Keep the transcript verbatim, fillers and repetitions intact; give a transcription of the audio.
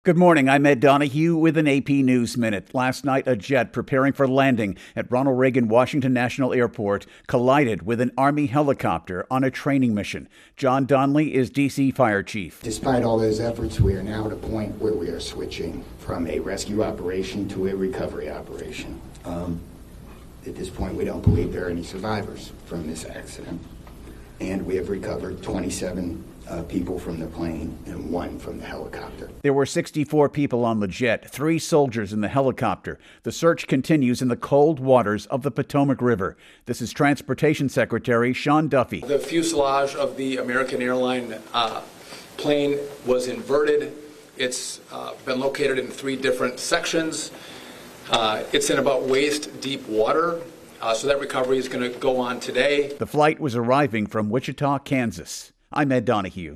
Good morning. I'm Ed Donahue with an A P News Minute. Last night, a jet preparing for landing at Ronald Reagan Washington National Airport collided with an Army helicopter on a training mission. John Donnelly is D C Fire Chief. Despite all those efforts, we are now at a point where we are switching from a rescue operation to a recovery operation. Um, at this point, we don't believe there are any survivors from this accident. And we have recovered twenty-seven uh, people from the plane and one from the helicopter. There were sixty-four people on the jet, three soldiers in the helicopter. The search continues in the cold waters of the Potomac River. This is Transportation Secretary Sean Duffy. The fuselage of the American Airlines uh, plane was inverted. It's uh, been located in three different sections. Uh, it's in about waist-deep water. Uh, so that recovery is going to go on today. The flight was arriving from Wichita, Kansas. I'm Ed Donahue.